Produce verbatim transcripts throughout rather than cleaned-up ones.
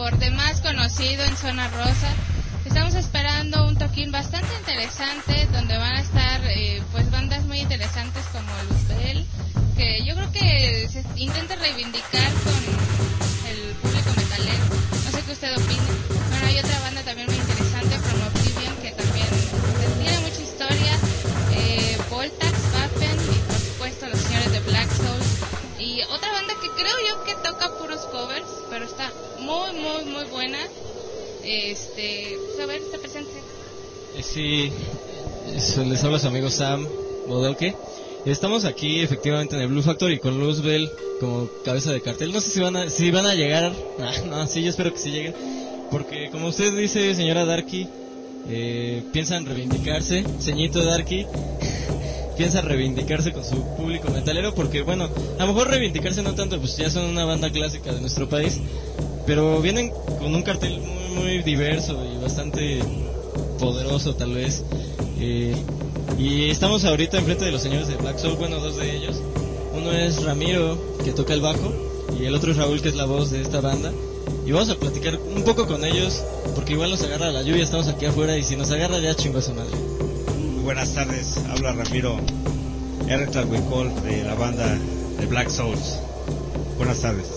por demás conocido en Zona Rosa. Estamos esperando un toquín bastante interesante donde van a estar eh, pues bandas muy interesantes como Luzbel, que yo creo que se intenta reivindicar con el público metalero. No sé qué usted opine. Bueno, hay otra banda también muy interesante, From Oblivion, que también pues, tiene mucha historia. Eh, Voltax, Waffen y por supuesto los señores de Black Soul. Y otra banda que creo yo que toca puros covers, pero está muy, muy, muy buena. Este, pues a ver, está presente. Eh, sí, eso, les habla su amigo Sam Modelke. Estamos aquí efectivamente en el Blue Factory con Luzbel como cabeza de cartel. No sé si van a, si van a llegar. Ah, no, sí, yo espero que sí lleguen. Porque como usted dice, señora Darky, eh, piensan reivindicarse, ceñito Darky. Piensa reivindicarse con su público metalero, porque bueno, a lo mejor reivindicarse no tanto, pues ya son una banda clásica de nuestro país, pero vienen con un cartel muy muy diverso y bastante poderoso tal vez, eh, y estamos ahorita enfrente de los señores de Black Soul, bueno, dos de ellos. Uno es Ramiro, que toca el bajo, y el otro es Raúl, que es la voz de esta banda, y vamos a platicar un poco con ellos, porque igual nos agarra la lluvia, estamos aquí afuera, y si nos agarra ya chingó a su madre. Buenas tardes, habla Ramiro R. Tlalhuicol de la banda de Black Souls. Buenas tardes.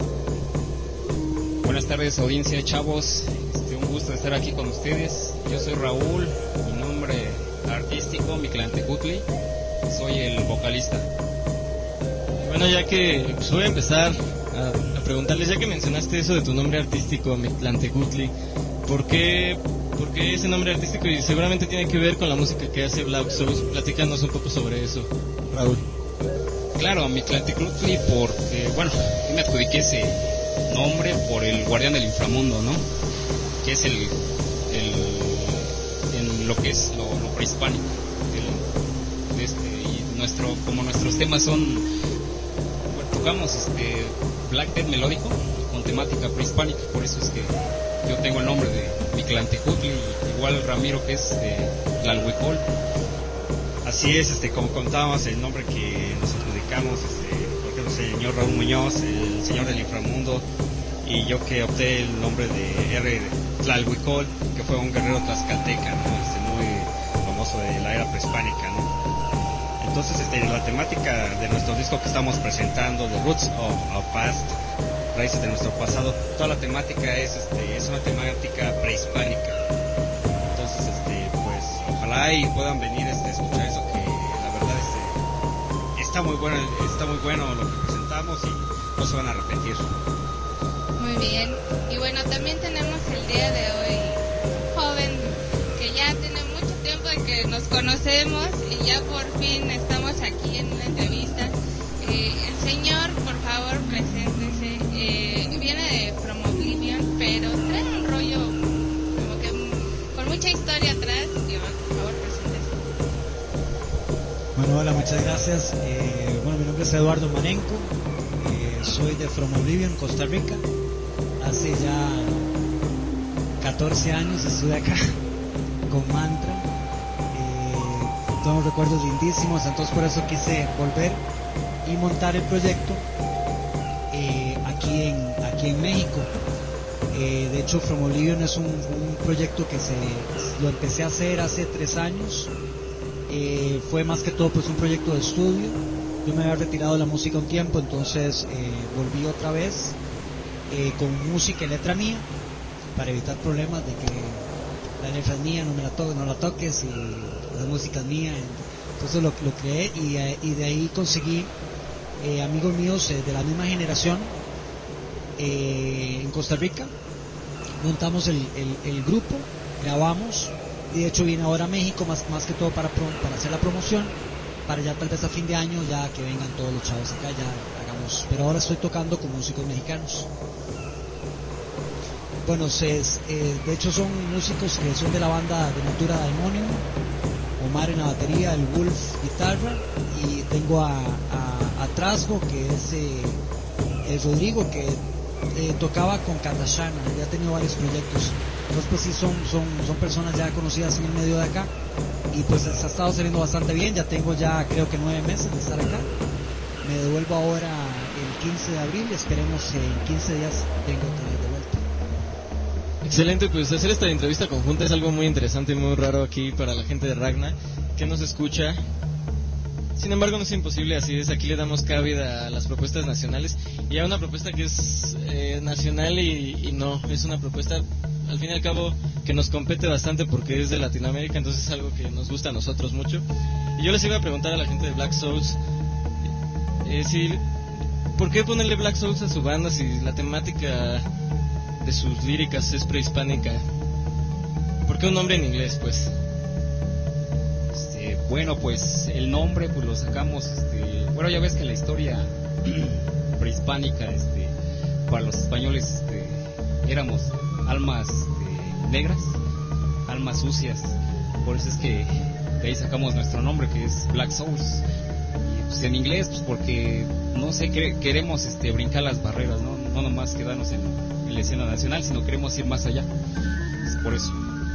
Buenas tardes, audiencia de chavos. Este, un gusto estar aquí con ustedes. Yo soy Raúl, mi nombre artístico, Mictlantecutli. Soy el vocalista. Bueno, ya que pues voy a empezar a, a preguntarles, ya que mencionaste eso de tu nombre artístico, Mictlantecutli, ¿por qué? ¿Por qué ese nombre artístico? Y seguramente tiene que ver con la música que hace Black Souls. Platícanos un poco sobre eso, Raúl. Claro, Mictlantecutli porque, bueno, yo me adjudiqué ese nombre por el guardián del inframundo, ¿no? Que es el, el en lo que es lo, lo prehispánico. El, este, y nuestro, como nuestros temas son, bueno, tocamos este black death melódico con temática prehispánica, por eso es que yo tengo el nombre de Mictlantecutli, igual Ramiro, que es de Tlalhuicol. Así es, este, como contábamos, el nombre que nos adjudicamos, este, porque es el señor Raúl Muñoz, el señor del inframundo, y yo que opté el nombre de R. Tlalhuicol, que fue un guerrero tlaxcalteca, ¿no? Este, muy famoso de la era prehispánica, ¿no? Entonces, este, la temática de nuestro disco que estamos presentando, The Roots of Our Past, raíces de nuestro pasado, toda la temática es este es una temática prehispánica. Entonces, este pues ojalá y puedan venir este, a escuchar eso, que la verdad este está muy bueno, está muy bueno lo que presentamos y no se van a arrepentir. Muy bien. Y bueno, también tenemos el día de hoy joven, que ya tiene mucho tiempo de que nos conocemos y ya por fin estamos aquí en una entrevista. Eh, el señor, por favor, preséntese. Eh, viene de From Oblivion, pero trae un rollo como que con mucha historia atrás. Y por favor, preséntese. Bueno, hola, muchas gracias. Eh, bueno, mi nombre es Eduardo Marenco. Eh, soy de From Oblivion, Costa Rica. Hace ya catorce años estuve acá con Mantra. Eh, todos recuerdos lindísimos, entonces por eso quise volver y montar el proyecto eh, aquí en aquí en México. Eh, de hecho, From Oblivion es un, un proyecto que se lo empecé a hacer hace tres años. Eh, fue más que todo pues un proyecto de estudio. Yo me había retirado de la música un tiempo, entonces eh, volví otra vez eh, con música y letra mía para evitar problemas de que la letra es mía, no me la toques, no la toques, y la música es mía. Entonces lo, lo creé y, eh, y de ahí conseguí eh, amigos míos eh, de la misma generación eh, en Costa Rica. Montamos el, el, el grupo, grabamos, y de hecho vine ahora a México más, más que todo para, para hacer la promoción, para ya tal vez a fin de año ya que vengan todos los chavos acá, ya hagamos, pero ahora estoy tocando con músicos mexicanos. Bueno, se, eh, de hecho son músicos que son de la banda de Natura Daimonium, Omar en la batería, el Wolf guitarra, y tengo a, a, a Trasgo, que es eh, el Rodrigo, que eh, tocaba con Katashana, ya ha tenido varios proyectos. Entonces pues sí son, son, son personas ya conocidas en el medio de acá, y pues ha estado saliendo bastante bien. Ya tengo ya creo que nueve meses de estar acá. Me devuelvo ahora el quince de abril, esperemos que en quince días venga otra vez de vuelta. Excelente, pues hacer esta entrevista conjunta es algo muy interesante y muy raro aquí para la gente de Ragna, que nos escucha. Sin embargo, no es imposible, así es, aquí le damos cabida a las propuestas nacionales y a una propuesta que es eh, nacional y, y no, es una propuesta, al fin y al cabo, que nos compete bastante porque es de Latinoamérica, entonces es algo que nos gusta a nosotros mucho. Y yo les iba a preguntar a la gente de Black Souls, eh, si, ¿por qué ponerle Black Souls a su banda si la temática de sus líricas es prehispánica? ¿Por qué un nombre en inglés, pues? Este, bueno, pues el nombre pues lo sacamos, este, bueno, ya ves que la historia prehispánica, este, para los españoles, este, éramos almas este, negras, almas sucias, por eso es que de ahí sacamos nuestro nombre, que es Black Souls. Y pues en inglés, pues porque no sé, que, queremos este, brincar las barreras, no, no nomás quedarnos en, en la escena nacional, sino queremos ir más allá. Es por eso.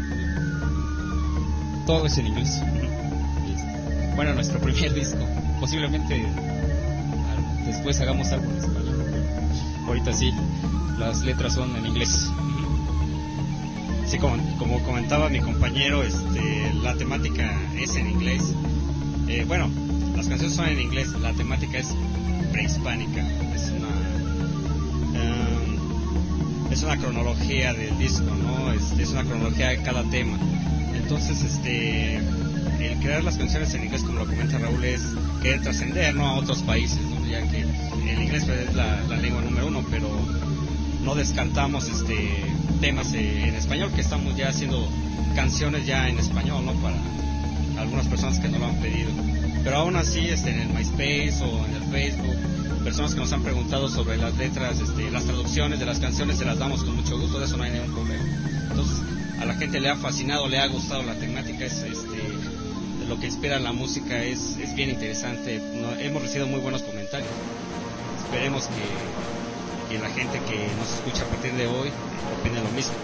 Todo es en inglés. Y, bueno, nuestro primer disco, posiblemente al, después hagamos algo en español. Ahorita sí, las letras son en inglés. Sí, como, como comentaba mi compañero, este, la temática es en inglés. Eh, bueno, las canciones son en inglés, la temática es prehispánica. Es una um, es una cronología del disco, ¿no? Es, es una cronología de cada tema. Entonces, este, el crear las canciones en inglés, como lo comenta Raúl, es querer trascender, ¿no?, a otros países, ¿no? Ya que el inglés es la, la lengua número uno, pero no descartamos este temas eh, en español, que estamos ya haciendo canciones ya en español, ¿no?, para algunas personas que no lo han pedido. Pero aún así, este, en el MySpace o en el Facebook, personas que nos han preguntado sobre las letras, este, las traducciones de las canciones, se las damos con mucho gusto, de eso no hay ningún problema. Entonces, a la gente le ha fascinado, le ha gustado la temática, es, este, lo que inspira la música es, es bien interesante. No, hemos recibido muy buenos comentarios. Esperemos que, que la gente que nos escucha a partir de hoy opine lo mismo.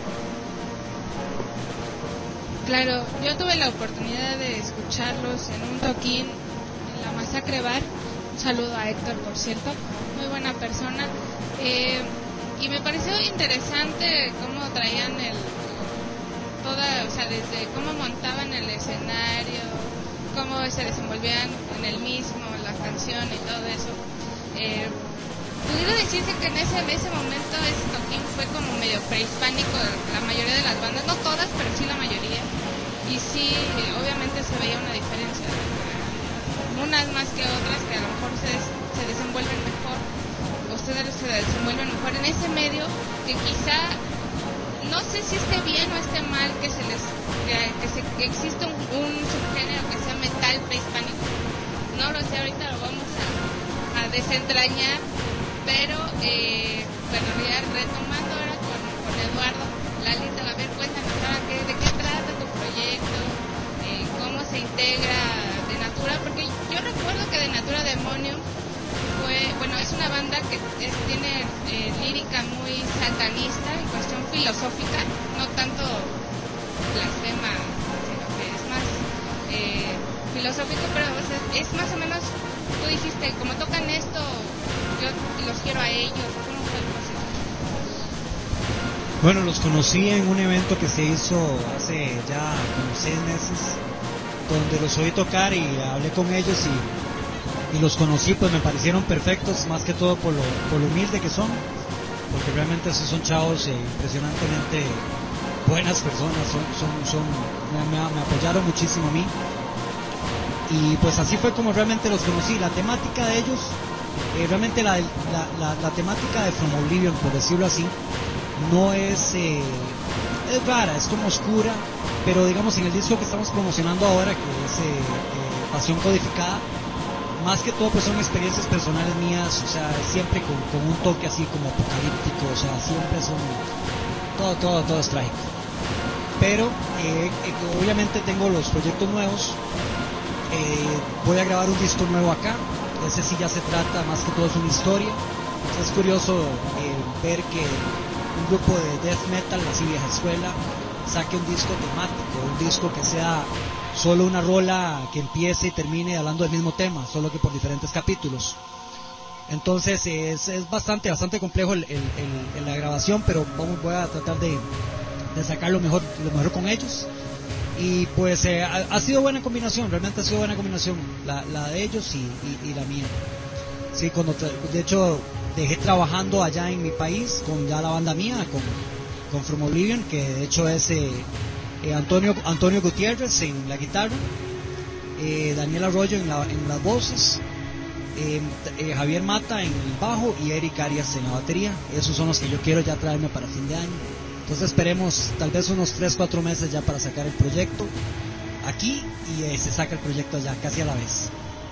Claro, yo tuve la oportunidad de escucharlos en un toquín en la Masacre Bar. Un saludo a Héctor, por cierto, muy buena persona. Eh, y me pareció interesante cómo traían el toda, o sea, desde cómo montaban el escenario, cómo se desenvolvían en el mismo, la canción y todo eso. Eh, pudiera decirse que en ese, en ese momento ese toquín fue como medio prehispánico, la mayoría de las bandas, no todas, pero sí la mayoría. Y sí, obviamente se veía una diferencia, unas más que otras, que a lo mejor se, se desenvuelven mejor, ustedes se desenvuelven mejor en ese medio, que quizá, no sé si esté bien o esté mal que se les que, que, se, que exista un, un subgénero que sea metal prehispánico. No lo sé, ahorita lo vamos a, a desentrañar, pero eh, bueno, ya retomando ahora con, con Eduardo, Lalita, a ver, cuéntanos ahora qué, de qué trata tu proyecto, eh, cómo se integra De Natura, porque yo recuerdo que De Natura Demonium fue, bueno, es una banda que es, tiene eh, lírica muy satanista en cuestión filosófica, no tanto blasfema, sino que es más eh, filosófico, pero o sea, es más o menos, tú dijiste, como tocan esto, yo los quiero a ellos. ¿Cómo fue el proceso? Bueno, los conocí en un evento que se hizo hace ya como seis meses, donde los oí tocar y hablé con ellos y, y los conocí, pues me parecieron perfectos, más que todo por lo, por lo humilde que son, porque realmente esos son chavos eh, impresionantemente buenas personas, son, son, son, me, me apoyaron muchísimo a mí, y pues así fue como realmente los conocí. La temática de ellos, eh, realmente la, la, la, la temática de From Oblivion, por decirlo así, no es, eh, es rara, es como oscura, pero digamos en el disco que estamos promocionando ahora, que es eh, eh, Pasión Codificada, más que todo pues son experiencias personales mías, o sea, siempre con, con un toque así como apocalíptico, o sea, siempre son, todo, todo, todo es trágico. Pero eh, eh, obviamente tengo los proyectos nuevos, eh, voy a grabar un disco nuevo acá, ese sí ya se trata, más que todo es una historia. Es curioso eh, ver que un grupo de death metal, así vieja escuela, saque un disco temático, un disco que sea solo una rola que empiece y termine hablando del mismo tema, solo que por diferentes capítulos. Entonces es, es bastante bastante complejo el, el, el, el, la grabación, pero vamos, voy a tratar de, de sacar lo mejor, lo mejor con ellos. Y pues eh, ha, ha sido buena combinación, realmente ha sido buena combinación la, la de ellos y, y, y la mía. Sí, cuando tra- de hecho dejé trabajando allá en mi país con ya la banda mía, con, con From Oblivion, que de hecho es eh, eh, Antonio, Antonio Gutiérrez en la guitarra, eh, Daniel Arroyo en, la, en las voces, eh, eh, Javier Mata en el bajo y Eric Arias en la batería. Esos son los que yo quiero ya traerme para fin de año. Entonces esperemos tal vez unos tres cuatro meses ya para sacar el proyecto aquí y eh, se saca el proyecto allá casi a la vez.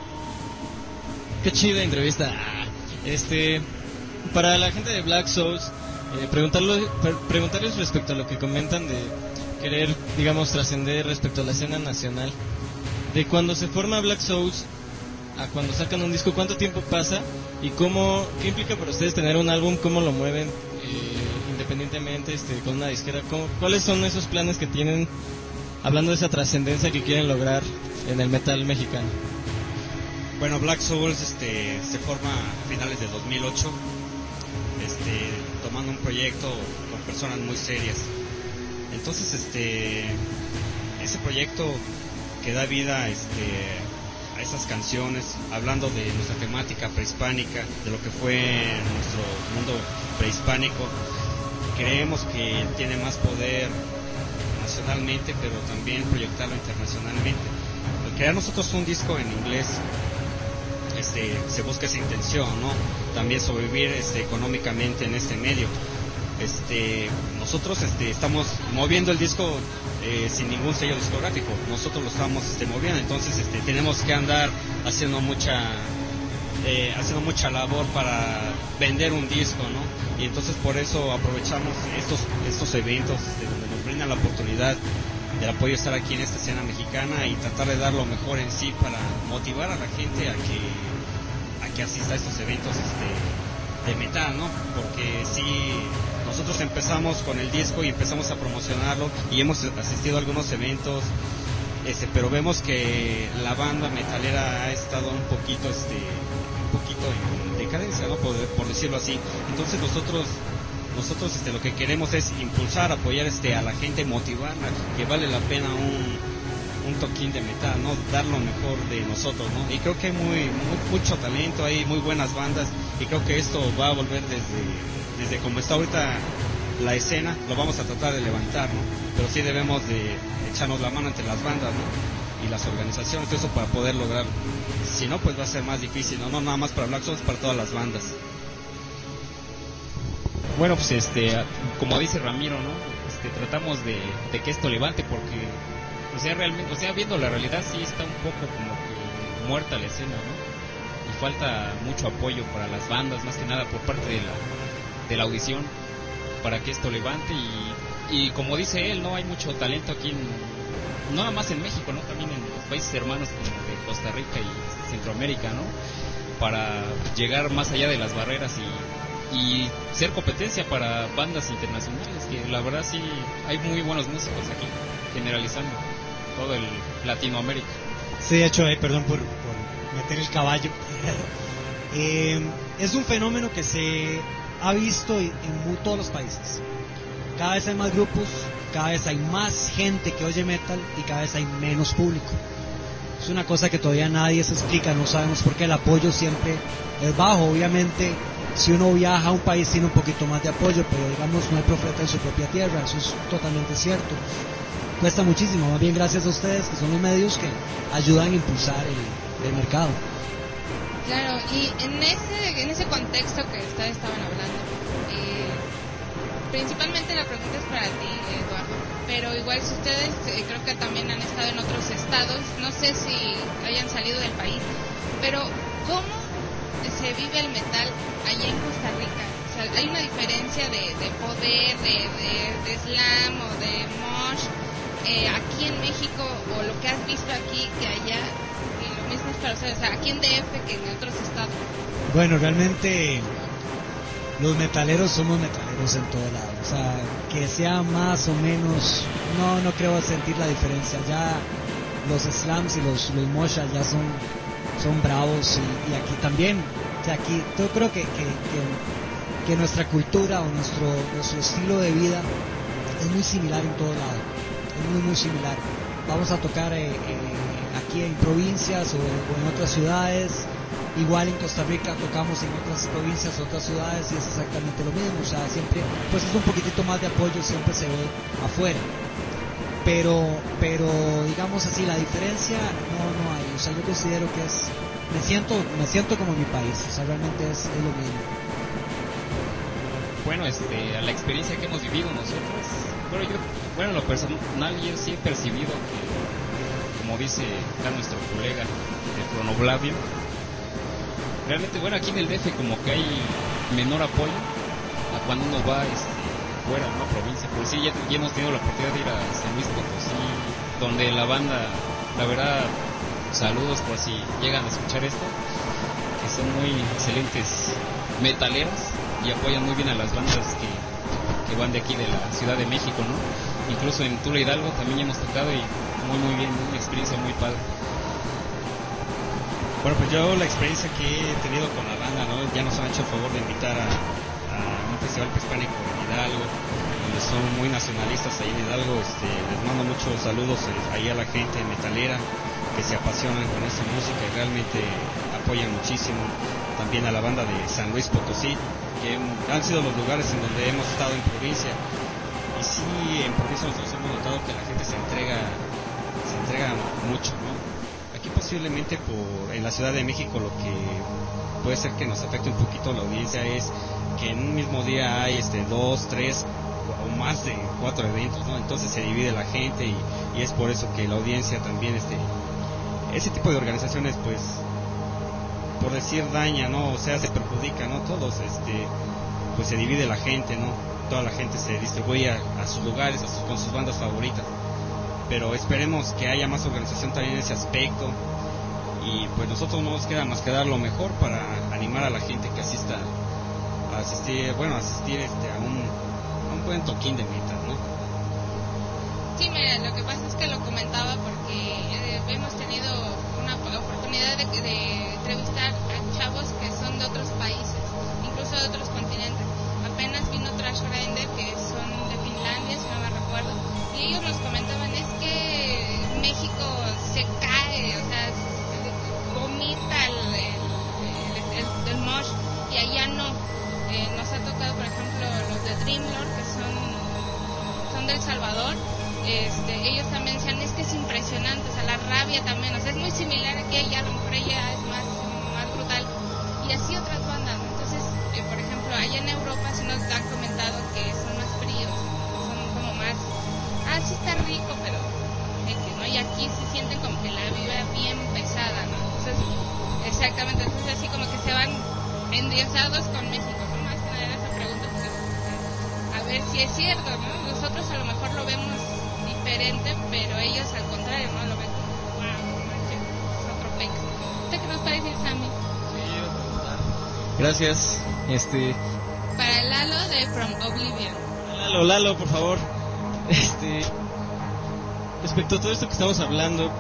Qué chida entrevista. Este, para la gente de Black Souls, eh, preguntarlo, pre- preguntarles respecto a lo que comentan de querer, digamos, trascender respecto a la escena nacional. De cuando se forma Black Souls a cuando sacan un disco, ¿cuánto tiempo pasa? Y cómo, ¿qué implica para ustedes tener un álbum? ¿Cómo lo mueven eh, independientemente este, con una disquera? ¿Cómo, ¿Cuáles son esos planes que tienen, hablando de esa trascendencia que quieren lograr en el metal mexicano? Bueno, Black Souls este, se forma a finales de dos mil ocho, este, tomando un proyecto con personas muy serias. Entonces, este, ese proyecto que da vida este, a esas canciones, hablando de nuestra temática prehispánica, de lo que fue nuestro mundo prehispánico, creemos que tiene más poder nacionalmente, pero también proyectarlo internacionalmente. Al crear nosotros un disco en inglés, Este, se busca esa intención, ¿no? También sobrevivir este, económicamente en este medio. Este, nosotros este, estamos moviendo el disco eh, sin ningún sello discográfico. Nosotros lo estamos este, moviendo, entonces este, tenemos que andar haciendo mucha eh, haciendo mucha labor para vender un disco, ¿no? Y entonces por eso aprovechamos estos estos eventos este, donde nos brindan la oportunidad del apoyo estar aquí en esta escena mexicana y tratar de dar lo mejor en sí para motivar a la gente a que a que asista a estos eventos este, de metal, ¿no? Porque sí, nosotros empezamos con el disco y empezamos a promocionarlo y hemos asistido a algunos eventos, este, pero vemos que la banda metalera ha estado un poquito este un poquito en decadencia, ¿no? Por, por decirlo así. Entonces nosotros Nosotros este, lo que queremos es impulsar, apoyar este, a la gente, motivarla, que vale la pena un, un toquín de metal, ¿no? Dar lo mejor de nosotros, ¿no? Y creo que hay muy, muy, mucho talento, hay muy buenas bandas, y creo que esto va a volver desde, desde como está ahorita la escena, lo vamos a tratar de levantar, ¿no? Pero sí debemos de echarnos la mano entre las bandas, ¿no? Y las organizaciones, eso para poder lograrlo. Si no, pues va a ser más difícil, ¿no? No nada más para Black Souls, para todas las bandas. Bueno, pues este, como dice Ramiro, ¿no? Este, tratamos de, de que esto levante porque, o sea, realmente, o sea, viendo la realidad sí está un poco como que muerta la escena, ¿no? Y falta mucho apoyo para las bandas, más que nada por parte de la, de la audición, para que esto levante y, y como dice él, ¿no? Hay mucho talento aquí, en, no nada más en México, ¿no? También en los países hermanos como de Costa Rica y Centroamérica, ¿no? Para llegar más allá de las barreras y y ser competencia para bandas internacionales, que la verdad sí hay muy buenos músicos aquí, generalizando todo el Latinoamérica. Sí, de hecho, eh, perdón por, por meter el caballo. eh, es un fenómeno que se ha visto en, en muy, todos los países. Cada vez hay más grupos, cada vez hay más gente que oye metal y cada vez hay menos público. Es una cosa que todavía nadie se explica, no sabemos por qué el apoyo siempre es bajo. Obviamente, si uno viaja a un país tiene un poquito más de apoyo, pero digamos no hay profeta en su propia tierra, eso es totalmente cierto. Cuesta muchísimo, más bien gracias a ustedes que son los medios que ayudan a impulsar el, el mercado. Claro, y en ese en ese contexto que ustedes estaban hablando, eh, principalmente la pregunta es para ti, Eduardo, pero igual si ustedes eh, creo que también han estado en otros estados, no sé si hayan salido del país, pero ¿cómo se vive el metal allá en Costa Rica? O sea, hay una diferencia de, de poder, de, de, de slam o de mosh eh, aquí en México, o lo que has visto aquí que allá, y lo mismo es para ustedes, o sea, aquí en D F que en otros estados. Bueno, realmente los metaleros somos metaleros en todo lado, o sea, que sea más o menos, no no creo sentir la diferencia. Ya los slams y los, los mosh ya son son bravos y, y aquí también, o sea, aquí yo creo que, que, que, que nuestra cultura o nuestro, nuestro estilo de vida es muy similar en todo lado, es muy muy similar. Vamos a tocar eh, eh, aquí en provincias o, o en otras ciudades, igual en Costa Rica tocamos en otras provincias, otras ciudades y es exactamente lo mismo, o sea, siempre, pues es un poquitito más de apoyo, siempre se ve afuera, pero, pero digamos así, la diferencia no, no hay, o sea, yo considero que es, me siento, me siento como en mi país, o sea, realmente es, es lo mismo. Bueno, este, a la experiencia que hemos vivido nosotros, pero yo, bueno, en lo personal yo sí he percibido que, como dice acá nuestro colega de Fronoblavia, realmente, bueno, aquí en el D F como que hay menor apoyo a cuando uno va este, fuera, ¿no? Provincia, por sí ya, ya hemos tenido la oportunidad de ir a San Luis Potosí, donde la banda, la verdad, saludos por si llegan a escuchar esto, que son muy excelentes metaleros y apoyan muy bien a las bandas que, que van de aquí de la Ciudad de México, ¿no? Incluso en Tula Hidalgo también hemos tocado y muy muy bien, una experiencia muy padre. Bueno, pues yo la experiencia que he tenido con la banda, ¿no? Ya nos han hecho el favor de invitar a, a un festival prehispánico en Hidalgo, donde son muy nacionalistas ahí en Hidalgo. Este, les mando muchos saludos eh, ahí a la gente metalera que se apasionan con esta música y realmente apoyan muchísimo. También a la banda de San Luis Potosí, que han sido los lugares en donde hemos estado en provincia. Y sí, en provincia nosotros hemos notado que la gente se entrega, se entrega mucho, ¿no? Aquí posiblemente por en la Ciudad de México lo que puede ser que nos afecte un poquito la audiencia es que en un mismo día hay este dos, tres o más de cuatro eventos, ¿no? Entonces se divide la gente y, y es por eso que la audiencia también, este, ese tipo de organizaciones, pues, por decir daña, ¿no? O sea, se perjudica, ¿no? Todos, este, pues se divide la gente, ¿no? Toda la gente se distribuye a, a sus lugares, a sus, con sus bandas favoritas. Pero esperemos que haya más organización también en ese aspecto y pues nosotros no nos queda más que dar lo mejor para animar a la gente que asista a asistir, bueno, a asistir este, a, un, a un buen toquín de metal, ¿no? Sí, mira, lo que pasa es que lo comentaba porque eh, hemos tenido una oportunidad de, de entrevistar a chavos que son de otros países, incluso de otros continentes. Apenas vino Trash Grinder, que son de Finlandia, si no me recuerdo, y ellos nos comentaban, es que México se cae, o sea, vomita el, el, el, el mosh, y allá no. Eh, nos ha tocado, por ejemplo, los de Dreamlord, que son, son del Salvador. Este, ellos también decían, es que es impresionante, o sea, la rabia también, o sea, es muy similar aquí, ella, a lo mejor ella es más, más brutal, y así otras bandas, ¿no? Entonces, eh, por ejemplo, allá en Europa sí nos han comentado que son más fríos, son como más, ah, sí está rico, pero es que no, y aquí se sienten como que la vibra bien pesada, ¿no? Entonces, exactamente, entonces así como que se van endiosados con México, ¿no? Más que nada esa pregunta, porque, a ver si es cierto, ¿no? Nosotros a lo mejor lo vemos diferente, pero ellos al contrario, ¿no? Lo ven como, wow, manches, es otro pex. ¿Usted qué nos puede decir, Sammy? Sí, yo preguntar. Gracias. Este. Para el Lalo de From Oblivion. Lalo, Lalo, por favor. Este. Respecto a todo esto que estamos hablando,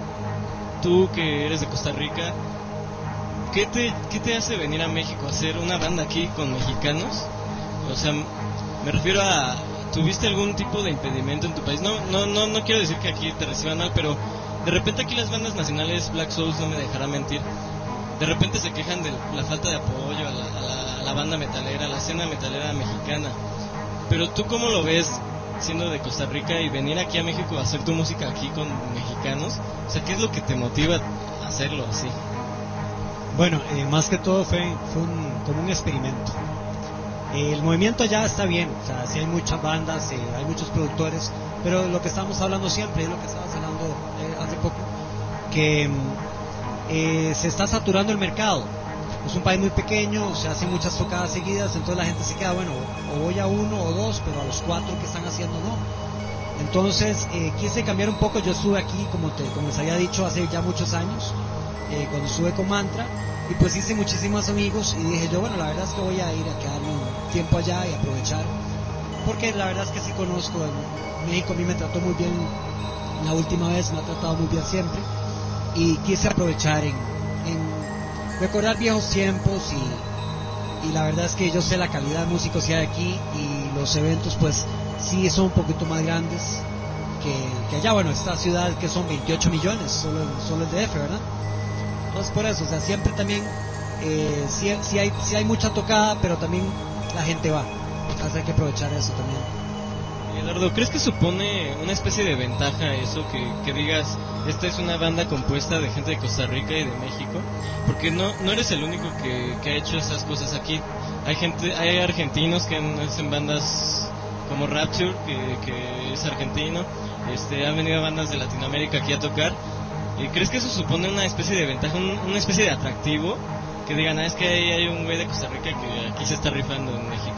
tú que eres de Costa Rica, ¿qué te, qué te hace venir a México a hacer una banda aquí con mexicanos? O sea, me refiero a, ¿tuviste algún tipo de impedimento en tu país? No, no, no, no quiero decir que aquí te reciban mal, pero de repente aquí las bandas nacionales, Black Souls no me dejará mentir, de repente se quejan de la falta de apoyo a la, a la, a la banda metalera, a la escena metalera mexicana. Pero tú, ¿cómo lo ves siendo de Costa Rica y venir aquí a México a hacer tu música aquí con mexicanos? O sea, ¿qué es lo que te motiva a hacerlo así? Bueno, eh, más que todo fue, fue un, como un experimento. Eh, el movimiento ya está bien, o sea, sí hay muchas bandas, eh, hay muchos productores, pero lo que estamos hablando siempre es lo que estabas hablando eh, hace poco, que eh, se está saturando el mercado. Es un país muy pequeño, se hacen muchas tocadas seguidas, entonces la gente se queda, bueno, o voy a uno o dos, pero a los cuatro que están haciendo no. Entonces eh, quise cambiar un poco. Yo estuve aquí, como, te, como les había dicho, hace ya muchos años, eh, cuando estuve con Mantra, y pues hice muchísimos amigos y dije yo, bueno, la verdad es que voy a ir a quedarme un tiempo allá y aprovechar, porque la verdad es que sí conozco, en México a mí me trató muy bien la última vez, me ha tratado muy bien siempre, y quise aprovechar en, en recordar viejos tiempos, y, y la verdad es que yo sé la calidad de músicos que hay aquí, y los eventos pues sí son un poquito más grandes que, que allá. Bueno, esta ciudad que son veintiocho millones, solo, solo el D F, ¿verdad? Entonces por eso, o sea, siempre también, eh, sí, sí, hay, sí hay mucha tocada, pero también la gente va, entonces hay que aprovechar eso también. Eduardo, ¿crees que supone una especie de ventaja eso, que, que digas, esta es una banda compuesta de gente de Costa Rica y de México? Porque no no eres el único que, que ha hecho esas cosas aquí. Hay gente, hay argentinos que hacen bandas como Rapture, que, que es argentino. Este, han venido bandas de Latinoamérica aquí a tocar. ¿Y crees que eso supone una especie de ventaja, un, una especie de atractivo? Que digan, ah, es que hay, hay un güey de Costa Rica que aquí se está rifando en México.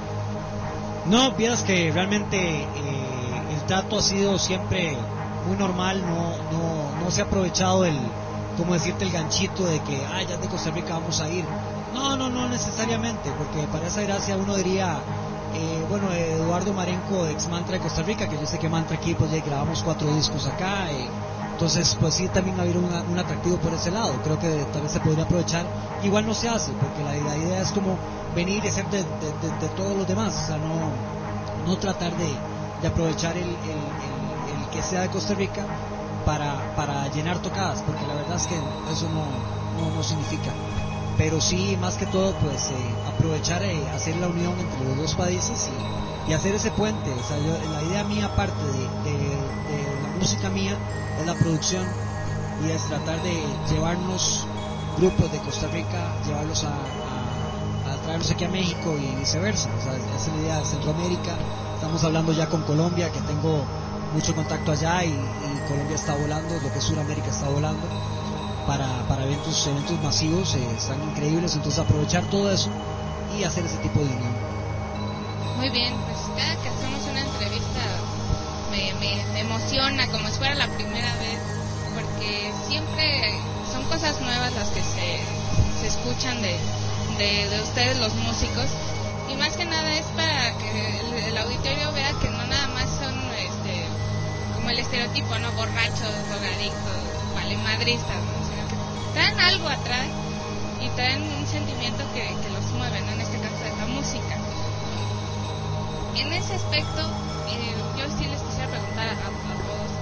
No, piensas que realmente eh, el trato ha sido siempre muy normal, no no no se ha aprovechado el, como decirte, el ganchito de que, ah, ya de Costa Rica vamos a ir. No, no, no necesariamente, porque para esa gracia uno diría, eh, bueno, Eduardo Marenco, ex Mantra de Costa Rica, que yo sé que Mantra aquí, pues ya grabamos cuatro discos acá, eh, entonces pues sí también ha habido una, un atractivo por ese lado. Creo que tal vez se podría aprovechar. Igual no se hace, porque la, la idea es como venir y ser de, de, de, de todos los demás, o sea, no, no tratar de, de aprovechar el, el, el, el que sea de Costa Rica para, para llenar tocadas, porque la verdad es que eso no, no, no significa. Pero sí, más que todo, pues eh, aprovechar, eh, hacer la unión entre los dos países y, y hacer ese puente. O sea, yo, la idea mía, aparte de, de, de la música mía, es la producción, y es tratar de llevarnos grupos de Costa Rica, llevarlos a, a, a traerlos aquí a México y viceversa. O sea, esa es la idea de Centroamérica. Estamos hablando ya con Colombia, que tengo mucho contacto allá, y, y Colombia está volando, lo que es Sudamérica está volando para, para eventos eventos masivos, eh, están increíbles. Entonces aprovechar todo eso y hacer ese tipo de unión. Muy bien, pues cada que hacemos una entrevista me, me, me emociona como si fuera la primera vez, porque siempre son cosas nuevas las que se, se escuchan de, de, de ustedes los músicos, y más que nada es para que el, el auditorio vea que no nada más son este, como el estereotipo, ¿no? Borrachos, drogadictos, valemadristas, ¿no? Sino que traen algo atrás y traen un sentimiento que, que los mueve, ¿no? En este caso es la música. En ese aspecto, eh, yo sí les quisiera preguntar a, a todos,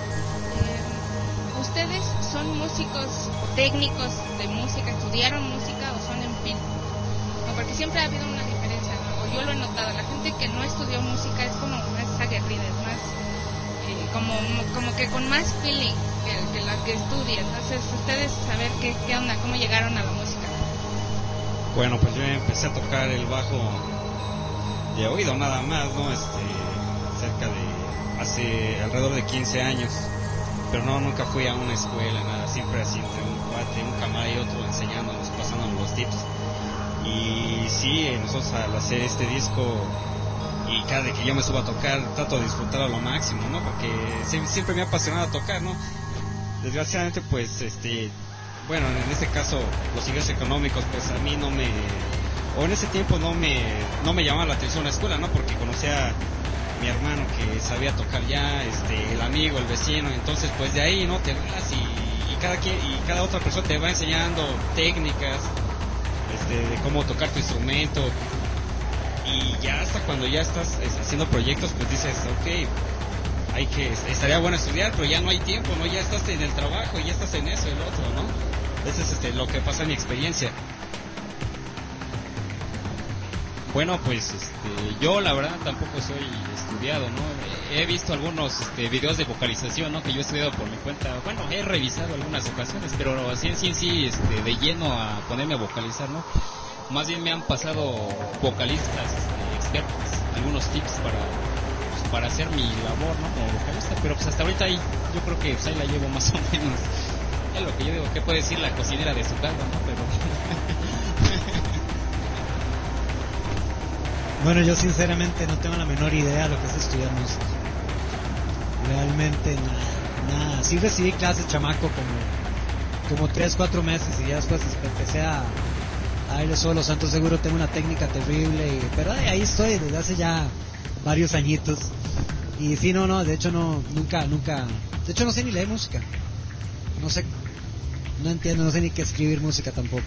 eh, ¿ustedes son músicos técnicos de música, estudiaron música o son empíricos? No, porque siempre ha habido una diferencia, ¿no? O yo lo he notado, la gente que no estudió música es como más aguerrida, es más, eh, como, como que con más feeling que, que la que estudia. Entonces, ustedes saber qué, qué onda, cómo llegaron a la música. Bueno, pues yo empecé a tocar el bajo de oído nada más, ¿no? Este, cerca de, hace alrededor de quince años, pero no, nunca fui a una escuela, nada, siempre así entre un cuate, un camarada y otro enseñándonos, pasándonos los tips. Y sí, nosotros al hacer este disco, y cada vez que yo me subo a tocar, trato de disfrutar a lo máximo, ¿no? Porque siempre me ha apasionado tocar, ¿no? Desgraciadamente, pues, este, bueno, en este caso, los ingresos económicos, pues a mí no me, o en ese tiempo no me, no me llamaba la atención la escuela, ¿no? Porque conocía a mi hermano que sabía tocar ya, este, el amigo, el vecino, entonces, pues de ahí, ¿no? Te vas y, y cada quien, y cada otra persona te va enseñando técnicas, este, de cómo tocar tu instrumento, y ya hasta cuando ya estás haciendo proyectos, pues dices, ok, hay que, estaría bueno estudiar, pero ya no hay tiempo, ¿no? Ya estás en el trabajo, ya estás en eso, el otro, ¿no? Eso es este, lo que pasa en mi experiencia. Bueno, pues este, yo la verdad tampoco soy estudiado, ¿no? He visto algunos este, videos de vocalización, ¿no? Que yo he estudiado por mi cuenta. Bueno, he revisado algunas ocasiones, pero así en sí, sí, este, de lleno a ponerme a vocalizar, ¿no? Más bien me han pasado vocalistas este, expertos, algunos tips para, pues, para hacer mi labor, ¿no? Como vocalista, pero pues hasta ahorita ahí, yo creo que pues, ahí la llevo más o menos. Es lo que yo digo, ¿qué puede decir la cocinera de su casa, no? Pero... Bueno, yo sinceramente no tengo la menor idea de lo que es estudiar música. Realmente nada, nada. Sí recibí clases chamaco como, como tres, cuatro meses, y ya después empecé a, a ir solo. Santo seguro tengo una técnica terrible, y, pero ay, ahí estoy desde hace ya varios añitos. Y sí, no, no, de hecho no, nunca, nunca, de hecho no sé ni leer música. No sé, no entiendo, no sé ni qué escribir música tampoco.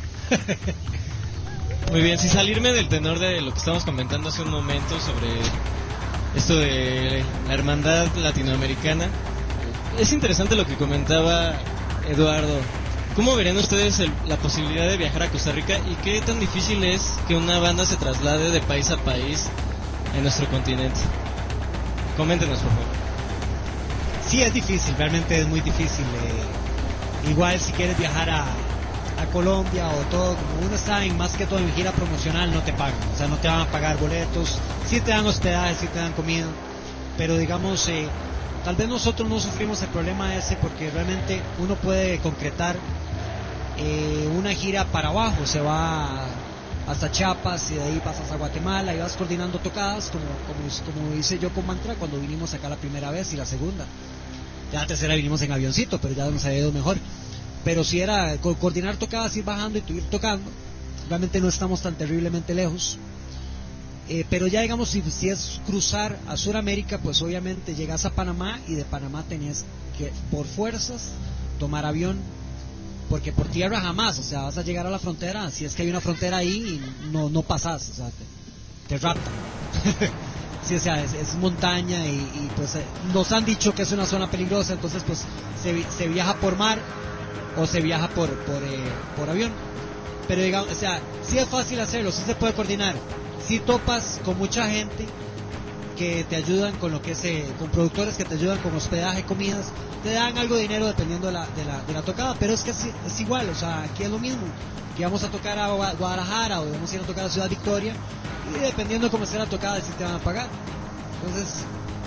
Muy bien, sin salirme del tenor de lo que estamos comentando hace un momento sobre esto de la hermandad latinoamericana. Es interesante lo que comentaba Eduardo. ¿Cómo verían ustedes el, la posibilidad de viajar a Costa Rica y qué tan difícil es que una banda se traslade de país a país en nuestro continente? Coméntenos, por favor. Sí, es difícil, realmente es muy difícil. Eh, igual si quieres viajar a, a Colombia o todo, como uno está en, más que todo en gira promocional, no te pagan, o sea, no te van a pagar boletos, sí te dan hospedaje, sí te dan comida, pero digamos, eh, tal vez nosotros no sufrimos el problema ese porque realmente uno puede concretar eh, una gira para abajo, se va hasta Chiapas y de ahí pasas a Guatemala y vas coordinando tocadas como, como, como hice yo con Mantra cuando vinimos acá la primera vez y la segunda. Ya la tercera vinimos en avioncito, pero ya nos había ido mejor. Pero si era co- coordinar tocadas, ir bajando y ir tocando, realmente no estamos tan terriblemente lejos. Eh, pero ya digamos, si, si es cruzar a Sudamérica, pues obviamente llegas a Panamá y de Panamá tenés que, por fuerzas, tomar avión, porque por tierra jamás, o sea, vas a llegar a la frontera, si es que hay una frontera ahí, y no, no pasas, o sea, te, te raptan. Sí, o sea, es, es montaña y, y pues eh, nos han dicho que es una zona peligrosa, entonces pues se, se viaja por mar o se viaja por por, eh, por avión. Pero digamos, o sea, sí es fácil hacerlo, sí se puede coordinar. Sí topas con mucha gente que te ayudan con lo que es, eh, con productores que te ayudan con hospedaje, comidas, te dan algo de dinero dependiendo de la, de la, de la tocada, pero es que es, es igual, o sea, aquí es lo mismo, que vamos a tocar a Guadalajara o vamos a ir a tocar a Ciudad Victoria, y dependiendo de cómo esté la tocada, si te van a pagar. Entonces,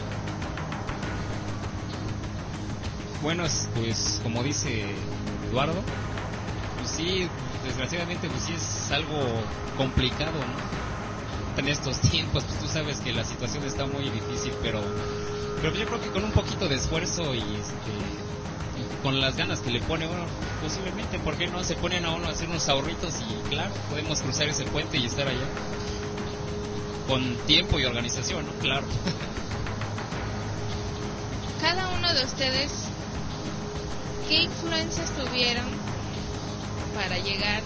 bueno, pues como dice Eduardo, pues sí, desgraciadamente pues sí es algo complicado, ¿no? En estos tiempos, pues tú sabes que la situación está muy difícil, pero pero yo creo que con un poquito de esfuerzo y este y con las ganas que le pone uno, posiblemente, ¿por qué no? Se ponen a uno a hacer unos ahorritos y claro, podemos cruzar ese puente y estar allá. Con tiempo y organización, ¿no? Claro. Cada uno de ustedes, ¿qué influencias tuvieron para llegar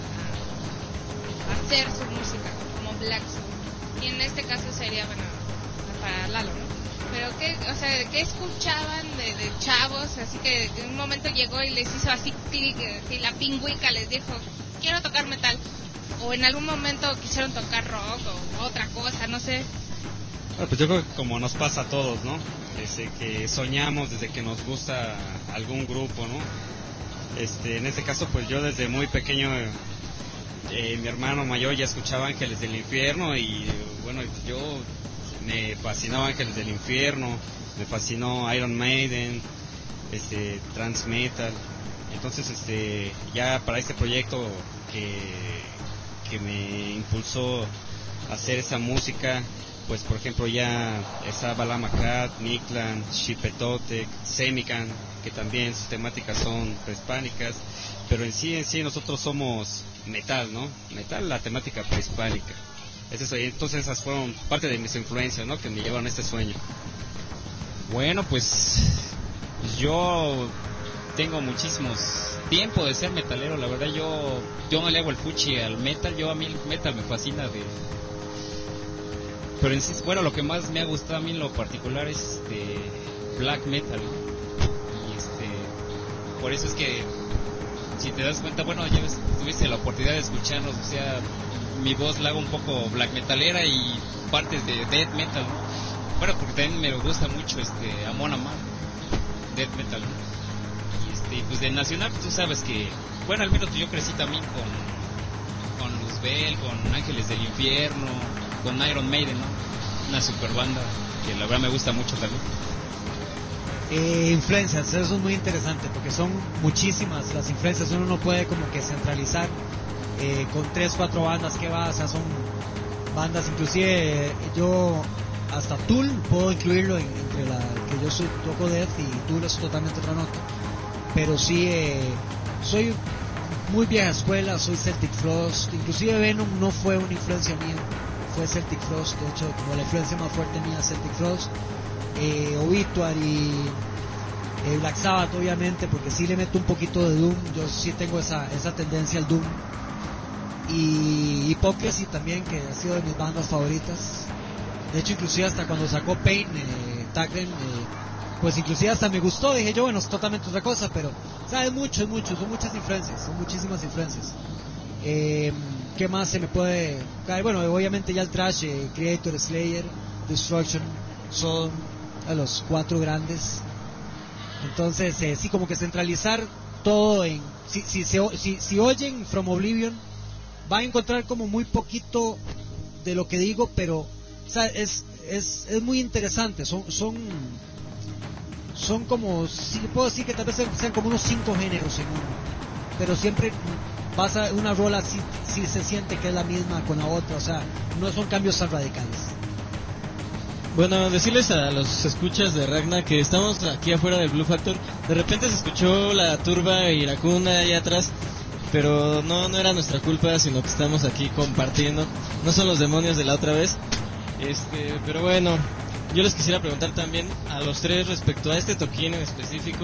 a hacer su música como Black Sabbath? Y en este caso sería, bueno, para Lalo, ¿no? Pero ¿qué, o sea, ¿qué escuchaban de, de chavos? Así que en un momento llegó y les hizo así clic, así la pingüica les dijo, quiero tocar metal. O en algún momento quisieron tocar rock o otra cosa, no sé. Bueno, pues yo creo que como nos pasa a todos, ¿no? Desde que soñamos, desde que nos gusta algún grupo, ¿no? Este, en este caso, pues yo desde muy pequeño, eh, mi hermano mayor ya escuchaba Ángeles del Infierno y bueno, yo me fascinó Ángeles del Infierno, me fascinó Iron Maiden, este, Trans Metal. Entonces, este, ya para este proyecto que que me impulsó a hacer esa música, pues por ejemplo ya está Balamacat, Mictlan, Xipetotec, Semican, que también sus temáticas son prehispánicas, pero en sí en sí nosotros somos metal, ¿no? Metal, la temática prehispánica. Es eso, entonces esas fueron parte de mis influencias, ¿no? Que me llevaron a este sueño. Bueno, pues yo tengo muchísimos tiempo de ser metalero, la verdad yo yo no le hago el fuchi al metal, yo a mí el metal me fascina de pero en sí, bueno, lo que más me ha gustado a mí en lo particular es de black metal, y este por eso es que si te das cuenta, bueno, ya ves, tuviste la oportunidad de escucharnos, o sea, mi voz la hago un poco black metalera y partes de death metal, ¿no? Bueno, porque también me gusta mucho este Amon Amarth, death metal, ¿no? Y pues de nacional, pues tú sabes que, bueno, al menos yo crecí también con con Luzbel, con Ángeles del Infierno, con Iron Maiden, ¿no? Una super banda que la verdad me gusta mucho también. Eh, influencias, eso es muy interesante porque son muchísimas las influencias, uno no puede como que centralizar eh, con tres, cuatro bandas que va, o sea, son bandas, inclusive eh, yo hasta Tool puedo incluirlo en, entre la que yo soy, toco Death y Tool es totalmente otra nota. Pero sí, eh, soy muy vieja escuela, soy Celtic Frost, inclusive Venom no fue una influencia mía, fue Celtic Frost, de hecho como la influencia más fuerte mía Celtic Frost, eh, Obituary, eh, Black Sabbath obviamente, porque sí le meto un poquito de Doom, yo sí tengo esa, esa tendencia al Doom, y Hypocrisy también, que ha sido de mis bandas favoritas, De hecho, inclusive hasta cuando sacó Pain, eh, Tagden, eh, pues inclusive hasta me gustó. Dije yo, bueno, es totalmente otra cosa, pero, o sea, es mucho, es mucho, son muchas influencias, son muchísimas influencias. Eh, ¿Qué más se me puede caer? Bueno, obviamente ya el thrash, eh, Creator, Slayer, Destruction, son a los cuatro grandes. Entonces, eh, sí, como que centralizar todo en... Si, si, si, si, si oyen From Oblivion, va a encontrar como muy poquito de lo que digo, pero, o sea, es, es, es muy interesante. Son, son, son como, si puedo decir que tal vez sean como unos cinco géneros en uno, pero siempre pasa una rola si, si se siente que es la misma con la otra, o sea, no son cambios tan radicales. Bueno, decirles a los escuchas de Ragna que estamos aquí afuera del Blue Factor. De repente se escuchó la turba iracunda allá atrás, pero no, no era nuestra culpa, sino que estamos aquí compartiendo. No son los demonios de la otra vez. Este, pero bueno, yo les quisiera preguntar también a los tres respecto a este toquín en específico.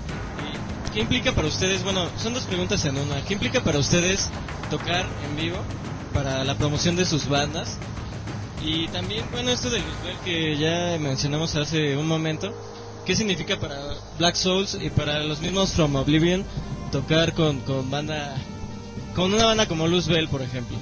¿Qué implica para ustedes? Bueno, son dos preguntas en una. ¿Qué implica para ustedes tocar en vivo para la promoción de sus bandas? Y también, bueno, esto del Luzbel que ya mencionamos hace un momento, ¿qué significa para Black Souls y para los mismos From Oblivion tocar con, con banda, con una banda como Luzbel, por ejemplo?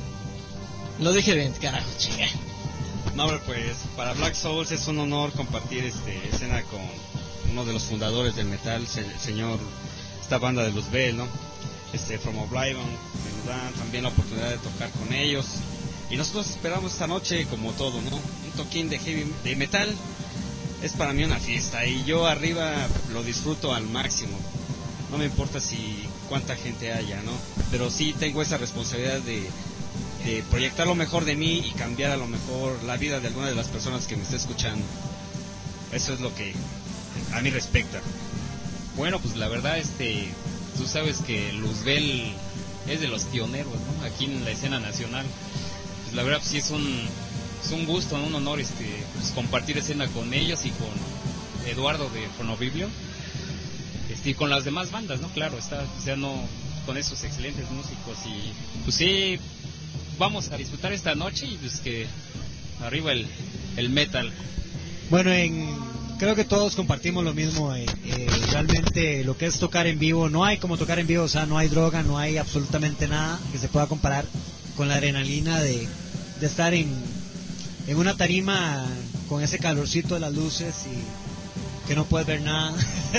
Lo dije bien, carajo, chica. No, pues para Black Souls es un honor compartir este escena con uno de los fundadores del metal, el señor, esta banda de Luzbel, ¿no? Este, From Oblivion, me dan también la oportunidad de tocar con ellos. Y nosotros esperamos esta noche como todo, ¿no? Un toquín de heavy, de metal, es para mí una fiesta y yo arriba lo disfruto al máximo. No me importa si cuánta gente haya, ¿no? Pero sí tengo esa responsabilidad de, de proyectar lo mejor de mí y cambiar a lo mejor la vida de alguna de las personas que me esté escuchando. Eso es lo que a mí respecta. Bueno, pues la verdad, este, tú sabes que Luzbel es de los pioneros, ¿no? Aquí en la escena nacional. La verdad, pues sí es un, es un gusto, ¿no? Un honor este, pues, compartir escena con ellos y con Eduardo de From Oblivion, este, y con las demás bandas, ¿no? Claro, está, o sea, no, con esos excelentes músicos y pues sí, vamos a disfrutar esta noche y pues que arriba el, el metal. Bueno, en, creo que todos compartimos lo mismo, eh, eh, realmente lo que es tocar en vivo, no hay como tocar en vivo, o sea, no hay droga, no hay absolutamente nada que se pueda comparar con la adrenalina de, de estar en, en una tarima con ese calorcito de las luces y que no puedes ver nada